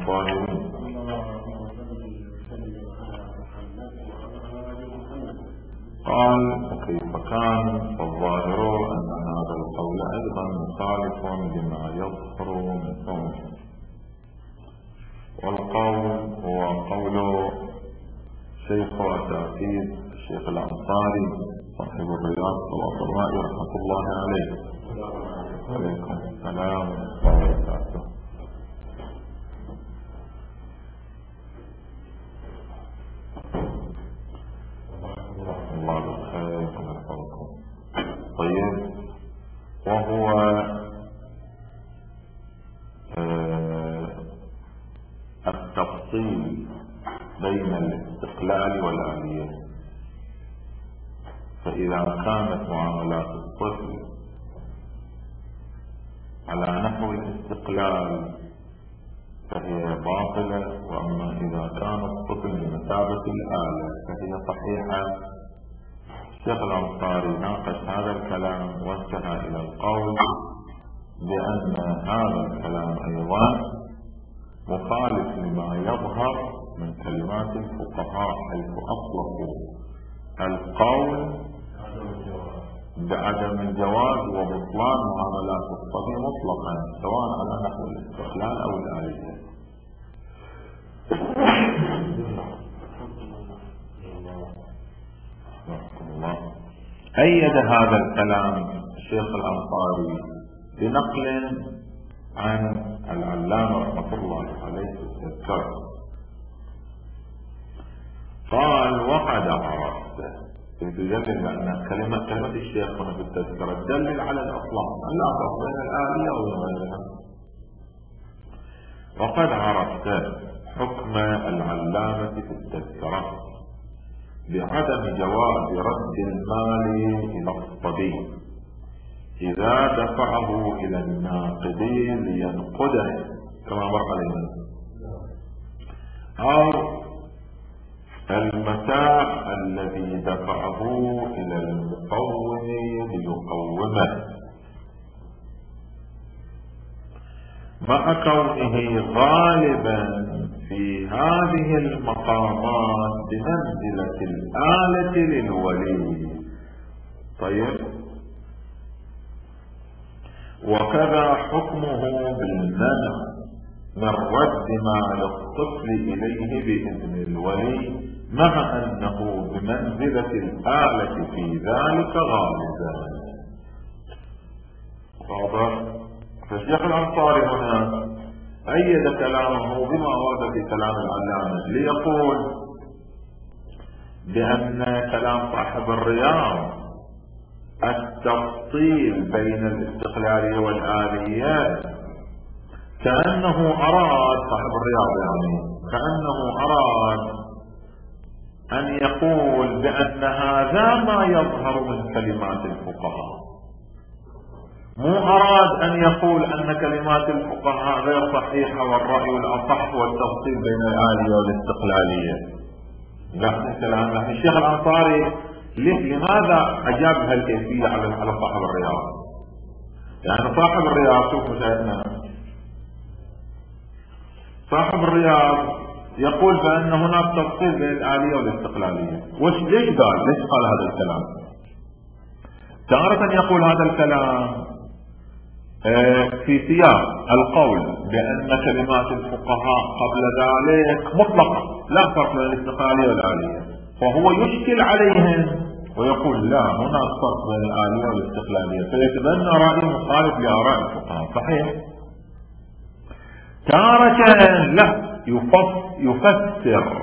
الظاهرين. قال وكيف كان؟ فالظاهر أن هذا القول أيضا مخالف لما يظهر من صوته، والقول هو قول شيخ وتأكيد الشيخ الأنصاري صاحب الرياض صلى الله رحمة الله عليه. عليكم السلام ورحمة الله وبركاته. الله بالخير ويحفظكم. طيب، وهو التفصيل بين الاستقلال والآلية. فإذا كانت معاملات الطفل على نحو الاستقلال فهي باطلة، وأما إذا كان الطفل بمثابة الآلة فهي صحيحة. الشيخ الأنصاري ناقش هذا الكلام وانتهى إلى القول بأن هذا الكلام أيضا مخالف لما يظهر من كلمات الفقهاء، حيث أطلقوا القول بعدم الجواز وبطلان معاملات الصبي مطلقا، سواء على نحو الاستقلال أو الآلية. أيد هذا الكلام الشيخ الأنصاري بنقل عن العلامة رحمة الله عليه في التذكرة. قال وقد عرفت، يدلل أن كلمة الشيخ هنا في التذكرة تدلل على الأطلاق، لا فرق بين الآلية وغيرها. وقد عرفت حكم العلامة في التذكرة بعدم جواز رد المال إلى الصبي إذا دفعه إلى الناقدي لينقده كما مر علينا، أو المتاع الذي دفعه إلى المقوم ليقومه، مع كونه غالبا في هذه المقامات بمنزلة الآلة للولي. طيب، وكذا حكمه بالمنع من رد مال الطفل إليه بإذن الولي، مع أنه بمنزلة الآلة في ذلك غالبا. واضح؟ فالشيخ الأنصاري هنا أيد كلامه بما ورد في كلام العلامة ليقول بأن كلام صاحب الرياض التفصيل بين الاستقلالية والآلية كأنه أراد صاحب الرياض، يعني كأنه أراد أن يقول بأن هذا ما يظهر من كلمات الفقهاء، مو أراد أن يقول أن كلمات الفقهاء غير صحيحة والرأي الأصح والتفصيل بين الآلية والاستقلالية. لاحظ كلام الشيخ الأنصاري لماذا أجاب هالكيفية على صاحب الرياض؟ يعني صاحب الرياض، شوف مشاهدنا، صاحب الرياض يقول بأن هناك تفصيل بين الآلية والاستقلالية. ليش قال هذا الكلام؟ تارة يقول هذا الكلام في سياق القول بأن كلمات الفقهاء قبل ذلك مطلقة لا فرق بين الاستقلالية والآلية، فهو يشكل عليهم ويقول لا، هناك فرق بين الآلية والاستقلالية، فيتبنى رأي مخالف لآراء الفقهاء. صحيح. تارة لا يفسر.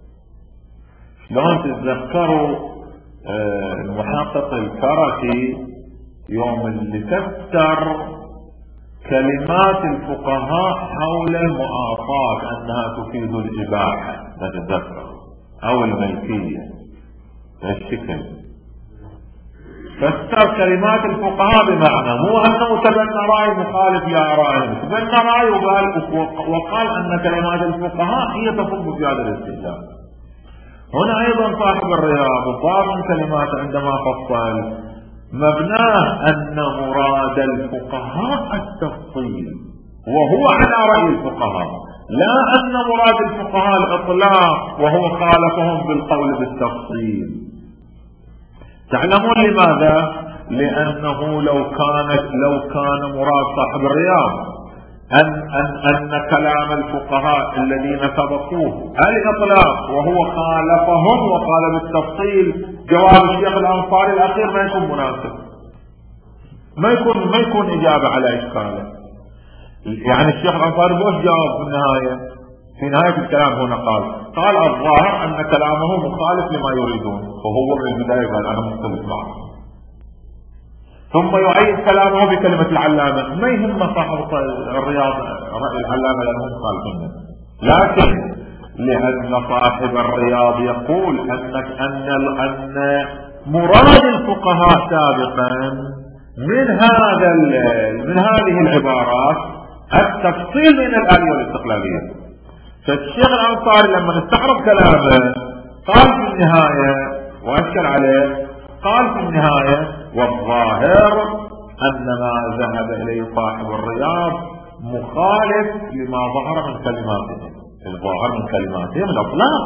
شلون تتذكروا المحقق الكركي يوم اللي فسر كلمات الفقهاء حول المعاصات أنها تفيد الإباحة، نتذكر، أو الملكية بهالشكل، فسر كلمات الفقهاء بمعنى مو أنه تبنى رأي مخالف لآرائهم، تبنى رأي وقال أن كلمات الفقهاء هي تصب في هذا الاستدلال. هنا أيضا صاحب الرياض ضامن كلمات عندما فصل مبناه أن مراد الفقهاء التفصيل، وهو على رأي الفقهاء، لا أن مراد الفقهاء الإطلاق وهو خالفهم بالقول بالتفصيل. تعلمون لماذا؟ لأنه لو كان مراد صاحب الرياض أن كلام الفقهاء الذين سبقوه الإطلاق وهو خالفهم وقال بالتفصيل، جواب الشيخ الأنصاري الأخير ما يكون مناسب، ما يكون إجابة على إشكاله. يعني الشيخ الأنصاري وش جاوب في نهاية الكلام هنا؟ قال الظاهر أن كلامه مخالف لما يريدون، فهو من البداية قال أنا مختلف معه، ثم يعيد كلامه بكلمة العلامة. ما يهم صاحب الرياض رأي العلامة لأنه مخالف، لكن لأن صاحب الرياض يقول أن مراد الفقهاء سابقا من هذه العبارات التفصيل بين الآلية والاستقلالية. فالشيخ الأنصاري لما استعرض كلامه قال في النهاية وأشكل عليه، قال في النهاية والظاهر أن ما ذهب إليه صاحب الرياض مخالف لما ظهر من كلماتهم، الظاهر من كلماتهم الأطلاق،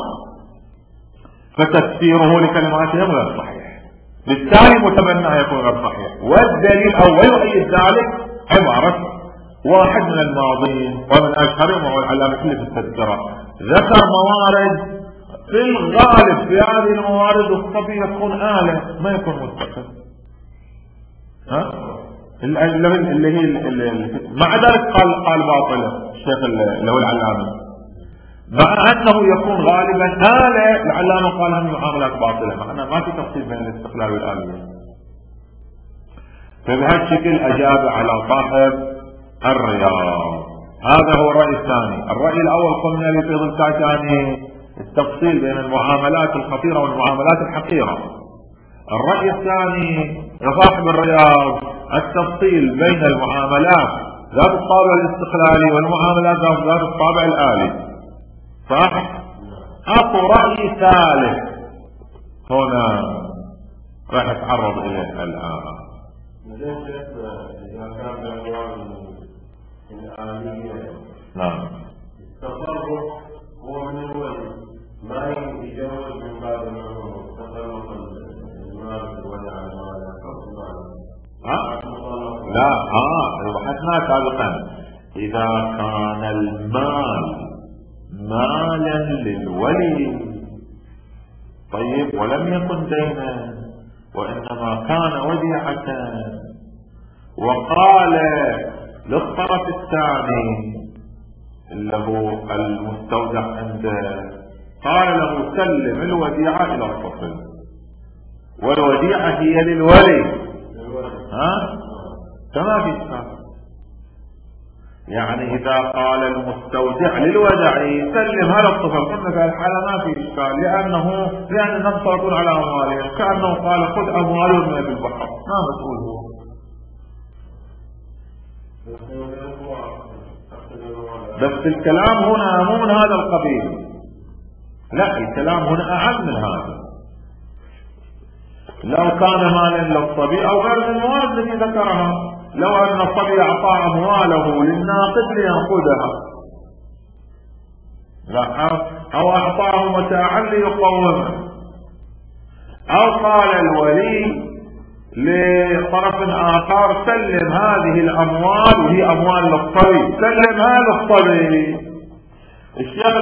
فتفسيره لكلماتهم غير صحيح، بالتالي متبنى يكون غير صحيح. والدليل أو يؤيد ذلك عبارة واحد من الماضين ومن أشهرهم وهو العلامة في التذكرة، ذكر موارد في الغالب في هذه الموارد الصبي يكون آلة ما يكون مستقل، اللي هي مع ذلك قال باطلة الشيخ اللي هو العلامة، مع أنه يكون غالبا آلة. العلامة قال هم معاملات باطلة، معناه ما في تفصيل بين الاستقلال والآلية. فبهالشكل أجاب على صاحب الرياض. هذا هو الرأي الثاني. الرأي الأول قلنا لفيض الكاشاني التفصيل بين المعاملات الخطيرة والمعاملات الحقيرة. الرأي الثاني لصاحب الرياض التفصيل بين المعاملات ذات الطابع الاستقلالي والمعاملات ذات الطابع الآلي. صح؟ أكو رأي ثالث هنا راح اتعرض إليه الآن. إذا كان الأموال الآلية نعم التصرف هو من الولي ما يتجوز من باب تصرف المال ولا المال. لا بحثنا سابقا إذا كان المال مالا للولي طيب ولم يكن دينا وإنما كان وديعة، وقال للطرف الثاني اللي هو المستودع عنده قال له سلم الوديعة إلى الطفل والوديعة هي للولي، كما في السابق. يعني إذا قال المستودع للودعي سلم هذا الطفل، قلنا في الحالة ما في إشكال لأن نفسه على أموالهم، كأنه قال خذ أموالهم من البحر، ما مسؤول هو. بس الكلام هنا مو من هذا القبيل، لا الكلام هنا أعم من هذا. لو كان مالا للصبي أو غير المواد التي ذكرها، لو أن الصبي أعطى أمواله للناقد ليأخذها، لا أو أعطاه متاعا ليقومه، أو قال الولي لطرف آخر سلم هذه الأموال وهي أموال للصبي، سلمها للصبي. الشيخ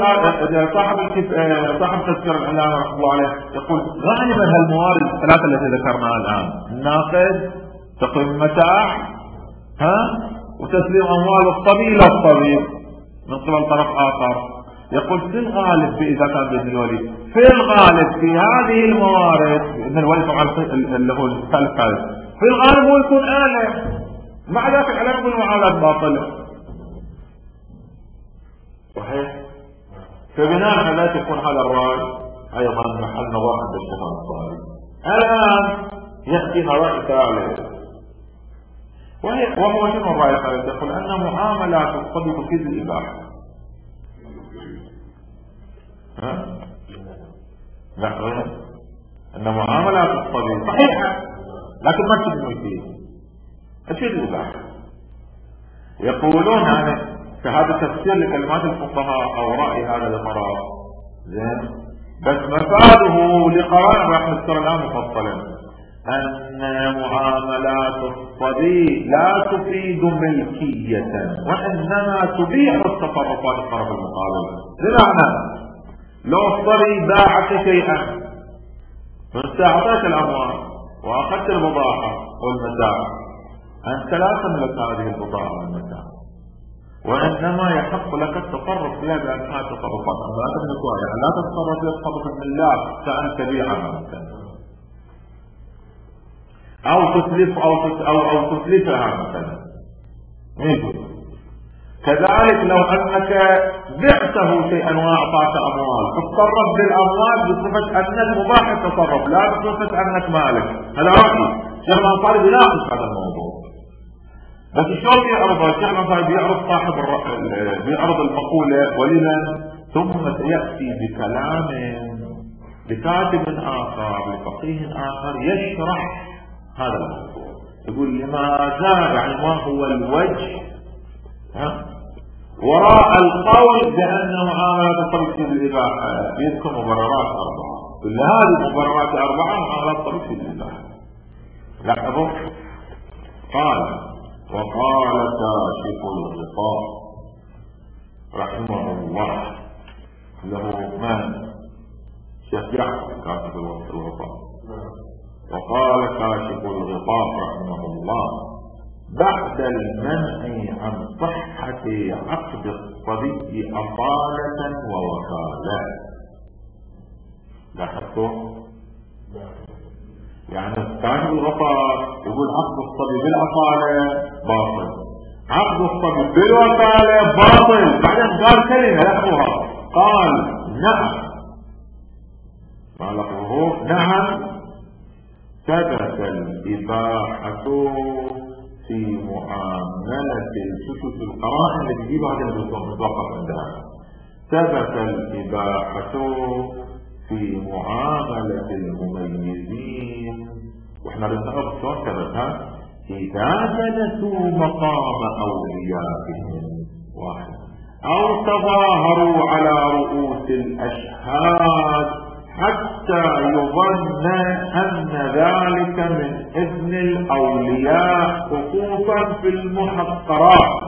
صاحب تذكر العلامة رحمه الله عليه يقول غالبا هالموارد الثلاثة التي ذكرناها الآن، الناقد، تقويم المتاع، وتسليم أموال الصبي إلى الصبي من قبل طرف آخر، يقول في الغالب إذا كان بإذن الولي في الغالب في هذه الموارد إذن الولي طبعا اللي هو الثالث في الغالب هو يكون آلة، مع ذلك العلامة بالمعاملات باطلة. صحيح؟ فبناء على ذلك يكون هذا الرأي أيضا محل نظر عند الشيخ الأنصاري. الآن يأتينا رأي ثالث وهو شنو الرأي الثالث؟ يقول أن معاملات الصبي تفيد الإباحة. لا أن معاملات الصبي صحيحة لكن ما تفيد الإباحة. يقولون فهذا تفسير لكلمات الفقهاء أو رأي هذا القرار زين. بس مفاده لقرار راح نذكر الآن مفصلا أن معاملات الصبي لا تفيد ملكية وإنما تبيح التصرفات الطرف المقابل. بمعنى لو الصبي باعك شيئا فأنت أعطيت الأموال وأخذت البضاعة والمتاع، أنت لا تملك هذه البضاعة والمتاع، وإنما يحق لك التصرف فيها بأنها تصرفات لا تملكها، يعني لا تتصرف فيها تصرف من الله كأن تبيعها مثلا أو تتلف أو تتلفها مثلا. كذلك لو أنك بعته شيئا وأعطاك أموال تتصرف بالأموال بصفة أنك مباح التصرف لا بصفة أنك مالك. هذا رأيي الشيخ الأنصاري بيناقش هذا الموضوع، بس شلون بيعرضها الشيخ الأنصاري؟ بيعرض صاحب بيعرض المقولة ولمن، ثم سيأتي بكلام لكاتب آخر لفقيه آخر يشرح هذا الموضوع، يقول لماذا، يعني ما هو الوجه وراء القول بأن معاملات الطبيب في الإباحة. يذكر مبررات 4، كل هذه مبررات 4 معاملات الطبيب في الإباحة. لاحظوا قال وقال كاشف الغطاء رحمه الله له من شيخ يعقوب كاشف الغطاء، وقال كاشف الغطاء رحمه الله بعد المنع عن صحة عقد الصبي أصالة ووكالة. لاحظتوا؟ يعني كاشف الغطاء يقول عقد الصبي بالأصالة باطل، عقد الصبي بالوكالة باطل، بعدين قال كلمة لاحظوها، قال نعم، ما لفظه نعم ثبت الإباحة في معاملة الشوف القرائن اللي تجيبها هذا المتوقف عندها، ثبت الإباحة في معاملة المميزين، واحنا بنعرف شلون ثبتها، إذا جلسوا مقام أوليائهم واحد أو تظاهروا على رؤوس الأشهاد حتى يظن أن ذلك من إذن الأولياء خصوصا في المحقرات.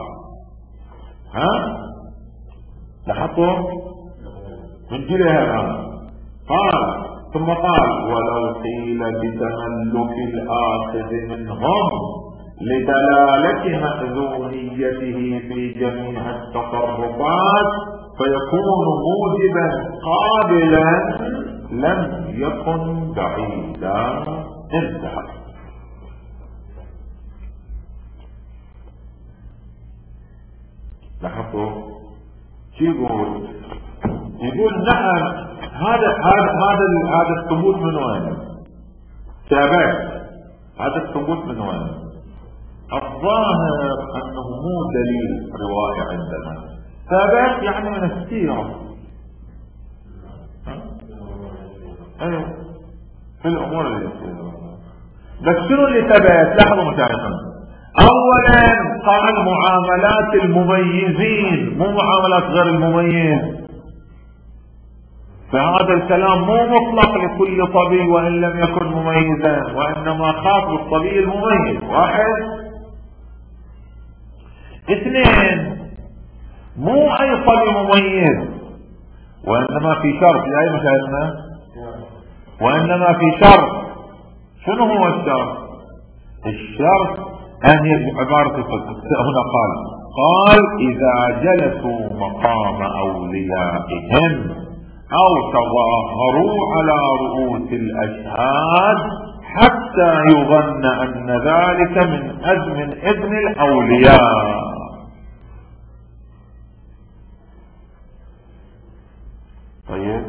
لاحظتوا من جلها قال ثم قال ولو قيل بتملك الآخذ منهم لدلالة مأذونيته في جميع التصرفات فيكون موجبا قابلا لم يكن بعيدا. انتهى. لاحظتوا شو يقول؟ يقول نعم هذا الثبوت من وين؟ ثابت. هذا الثبوت من وين؟ الظاهر انه مو دليل رواية عندنا، ثابت يعني من السيرة. ايوه في الامور اللي يصير. بس شنو اللي ثبت؟ لاحظوا مشايخنا، اولا قال معاملات المميزين مو معاملات غير المميز، فهذا الكلام مو مطلق لكل صبي وان لم يكن مميزا، وانما خاص بالصبي المميز. واحد. اثنين مو اي صبي مميز، وانما في شرط. يا اي مشايخنا وانما في شرط. شنو هو الشرط؟ الشرط ان عبارة هنا قال اذا جلسوا مقام اوليائهم او تظاهروا على رؤوس الاشهاد حتى يظن ان ذلك من اذن الاولياء. طيب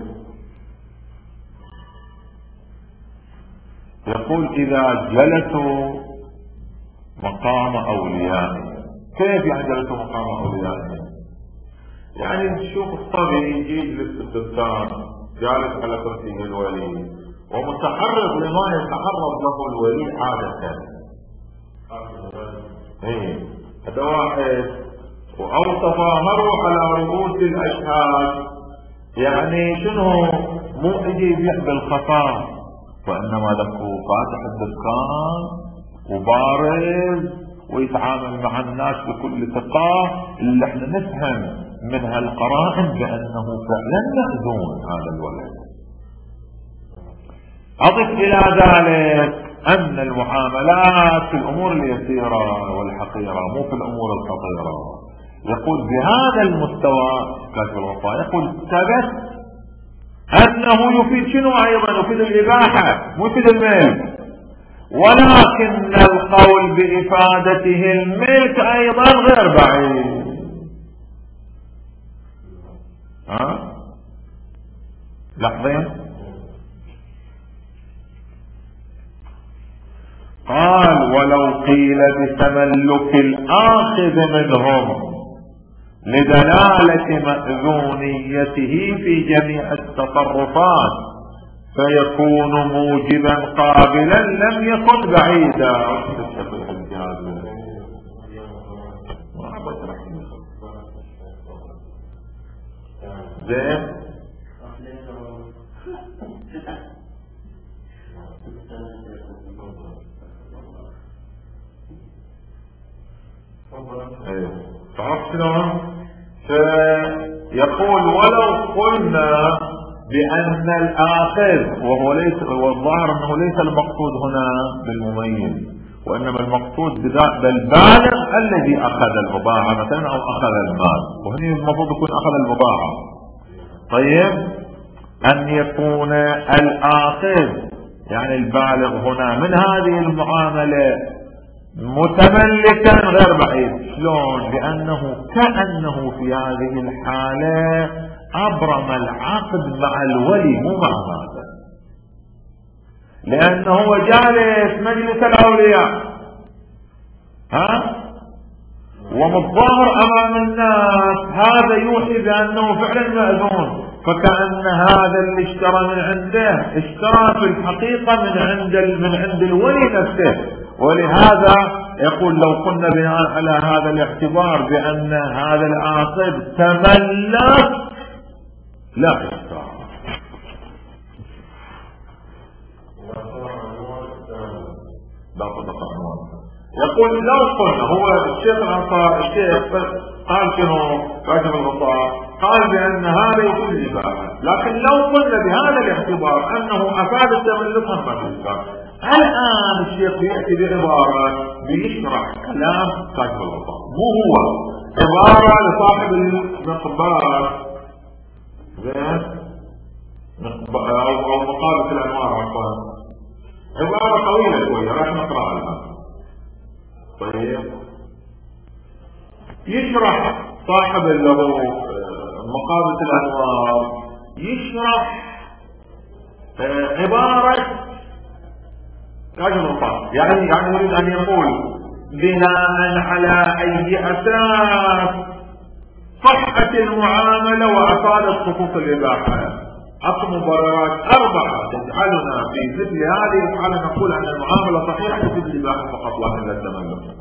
يقول إذا جلسوا مقام أوليائهم. كيف يعني جلسوا مقام أوليائهم؟ يعني نشوف الصبي يجي للاستبدان جالس على كرسي الولي ومتعرض لما يتعرض له الولي عادة. هذا واحد. أو تظاهروا على رؤوس الأشهاد. يعني شنو؟ مو اجي يبيع بالخفاء، وإنما ذكو فاتح الدكان وبارز ويتعامل مع الناس بكل ثقة، اللي احنا نفهم من هالقرائن بأنه فعلا مأذون هذا الولد. أضف إلى ذلك أن المعاملات في الأمور اليسيرة والحقيرة مو في الأمور الخطيرة. يقول بهذا المستوى كاتب الوفاء يقول ثبت أنه يفيد شنو أيضا؟ يفيد الإباحة مو يفيد الملك، ولكن القول بإفادته الملك أيضا غير بعيد. لحظين. قال ولو قيل بتملك الآخذ منهم لدلالة مأذونيته في جميع التصرفات فيكون موجبا قابلا لم يكن بعيدا. زين. تعرف شلون؟ فيقول ولو قلنا بأن الآخذ وهو ليس، والظاهر أنه ليس المقصود هنا بالمميز، وإنما المقصود بالبالغ الذي أخذ البضاعة مثلا أو أخذ المال، وهنا المفروض يكون أخذ البضاعة. طيب أن يكون الآخذ يعني البالغ هنا من هذه المعاملة متملكا غير بعيد. شلون؟ لأنه كأنه في هذه الحالة أبرم العقد مع الولي مو مع هذا، لأنه هو جالس مجلس الأولياء ومتظاهر أمام الناس، هذا يوحي بأنه فعلا مأذون، فكأن هذا اللي اشترى من عنده اشترى في الحقيقة من عند الولي نفسه. ولهذا يقول لو قلنا بناء على هذا الاعتبار بأن هذا الآخذ تملك لا اشترى. يقول لو قلنا، هو الشيخ الأنصار الشيخ قال شنو كاتب الغطاء، قال بأن هذا يكون الإباحة، لكن لو قلنا بهذا الاعتبار أنه أفاد التملك هم الآن الشيخ يأتي بعبارة بيشرح كلام كاتب الغطاء، مو هو عبارة لصاحب المقبار أو مقالة الأنوار عفوا، عبارة طويلة شوية راح نقرأها الآن. طيب يشرح صاحب مقالة الأنوار يشرح عبارة يعني يريد أن يقول بناء على أي أساس صحة المعاملة وأفادت خصوص الإباحة. أقم مبررات 4 تجعلنا في مثل هذه الحالة نقول أن المعاملة صحيحة تفيد الإباحة فقط لا إلا التملك.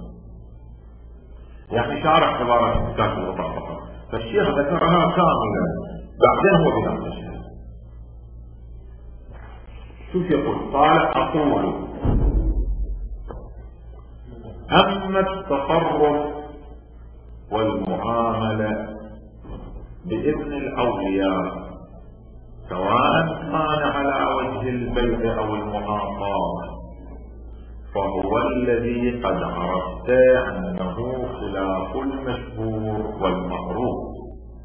يعني شارح عبارة كاتب الغطاء فقط، فالشيخ ذكرها كاملة بعدين هو بنفسه. شوف يقول قال أقول أما التصرف والمعاملة بإذن الأولياء سواء كان على وجه البيع أو المعاطاة فهو الذي قد عرفت أنه خلاف المشهور والمعروف،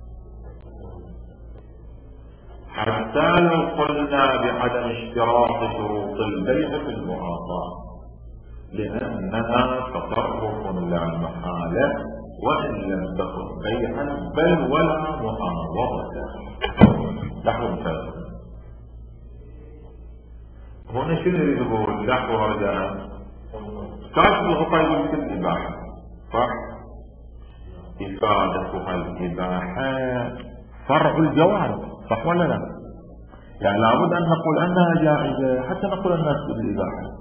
حتى لو قلنا بعدم اشتراط شروط البيع في المعاطاة لأنها تصرف لا محالة وإن لم تكن بيعا بل ولا معاوضة. نحو مثال هنا شنو يريد يقول؟ نحو رجاء كاشف الغطاء يقول كل إباحة صح؟ إفادتها الإباحة فرع الجواز صح ولا لا؟ يعني لابد أن نقول أنها جائزة حتى نقول الناس بالإباحة.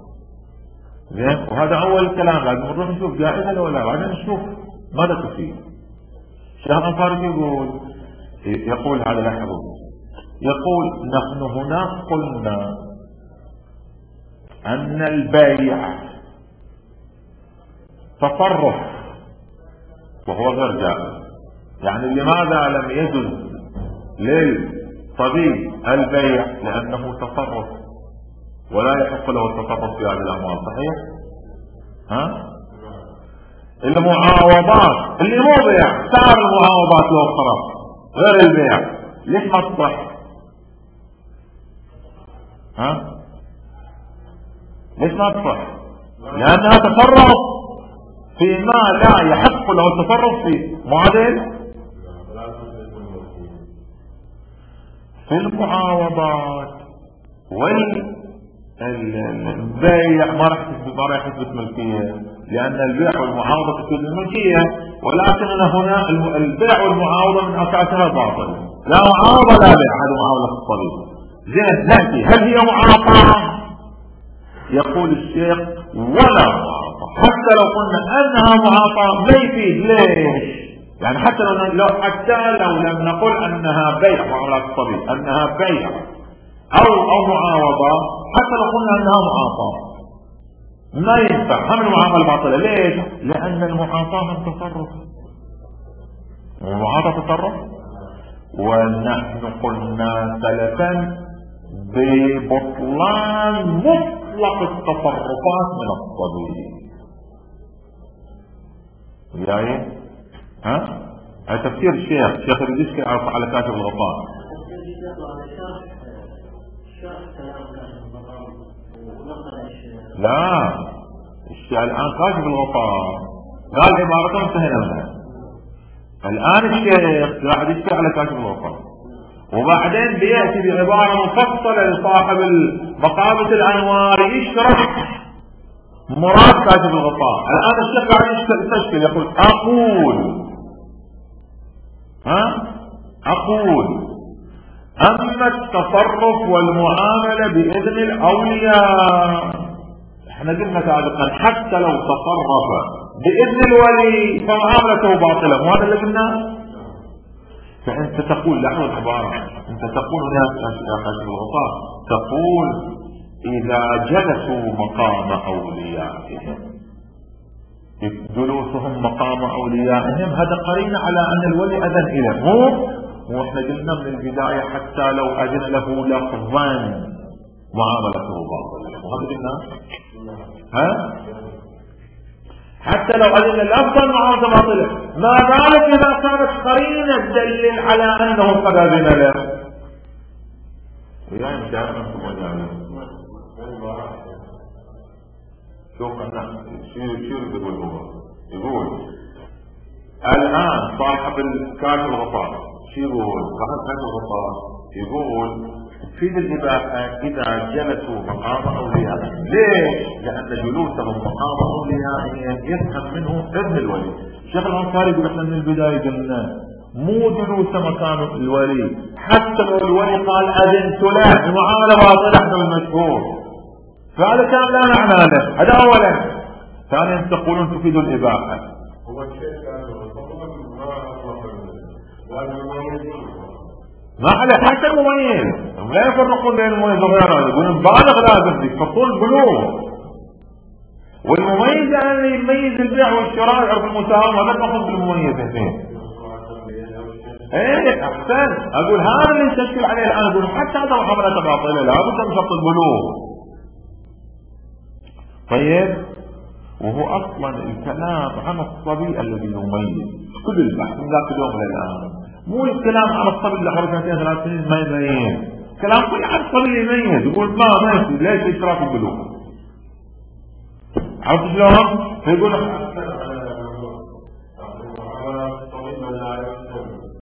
زين، وهذا أول كلام، لازم نروح نشوف جائزة ولا لا، بعدين نشوف ماذا تفيد. الشيخ الأنصاري يقول هذا لاحظوا، يقول نحن هنا قلنا أن البيع تصرف وهو غير جائز. يعني لماذا لم يجوز للطبيب البيع؟ لأنه تصرف ولا يحق له التصرف في هذه الأموال. صحيح؟ المعاوضات اللي مو بيع، سعر المعاوضات لو خرج غير البيع، ليش ما تصح؟ ليش ما تصح؟ لأنها تصرف فيما لا يحق له التصرف فيه. معادل في المعاوضات والبيع ما راح يثبت ملكية، لأن البيع والمعاوضة تثبت الملكية، ولكن هنا البيع والمعاوضة من أساسها باطل. لا معاوضة لا بيع، هذه معاوضة الطبيب. زين نأتي، هل هي معاطاة؟ يقول الشيخ ولا معاطاة، حتى لو قلنا أنها معاطاة ما يفيد. ليش؟ يعني حتى لو لم نقل أنها بيع معاملات الطبيب، أنها بيع أو معاوضة، حتى لو قلنا أنها معاطاة ما ينفع، هم المعاملة باطلة. ليش؟ لأن المعاطاة من تصرف، المعاطاة تصرف. ونحن قلنا سلفا ببطلان مطلق التصرفات من الطبيب. وياي هذا تفسير الشيخ الرزيسكي على كاتب الغطاء. لا الشيخ الآن كاتب الغطاء قال عبارة انتهينا منها. الآن الشيخ قاعد يشتغل على كاتب الغطاء، وبعدين بيأتي بعبارة مفصلة لصاحب مقامة الأنوار يشرح مراد كاتب الغطاء. الآن الشيخ قاعد يستشكل يقول أقول أما التصرف والمعاملة بإذن الأولياء، احنا قلنا سابقا حتى لو تصرف بإذن الولي فمعاملته باطلة، مو هذا اللي قلنا؟ فأنت تقول لحظة العبارة، أنت تقول هنا يا كاتب الغطاء، تقول إذا جلسوا مقام أوليائهم، جلوسهم مقام أوليائهم هذا قرينة على أن الولي أذن إليه. واحنا قلنا من البداية حتى لو أذن له لفظا معاملته باطلة، وهذا قلنا حتى لو أذن لفظا معاملته باطلة، ما بالك إذا كانت قرينة تدلل على أنه قد أذن له. ويا مش عارف أنتم وجهه شوف أنا شو يقول هو يقول الآن صاحب كاتب الغطاء شو يقول؟ صاحب كاتب الغطاء يقول تفيد الإباحة إذا جلسوا مقام أوليائهم. ليش؟ لأن جلوسهم مقام أوليائهم يفهم منه ابن الولي. الشيخ الأنصاري يقول احنا من البداية قلنا مو جلوس مكان الولي، حتى لو الولي قال أذنت له المعاملة باطلة احنا المشهور، فهذا كان لا معنى له. هذا أولا. ثانيا تقولون تفيد الإباحة. هو الشيخ ما عليه حتى المميز لا يفرقون بين المميز وغيره، يقولون بالغ لازم يفصل بلوغ، والمميز يعني اللي يميز البيع والشراء يعرف المساهمة، هذا المقصود بالمميز. ايه احسن، اقول هذا اللي يشكل عليه الان، اقول حتى هذا محاولة باطلة لابد من شرط البلوغ. طيب وهو اصلا الكلام عن الصبي الذي يميز كل البحث من ذاك اليوم للان، مو الكلام على الصبي اللي عمره 2 3 سنين ما يميز، كلام كل عن الصبي يميز، يقول ما يصير ليش اشتراك البلوغ. عرفت شلون؟ فيقول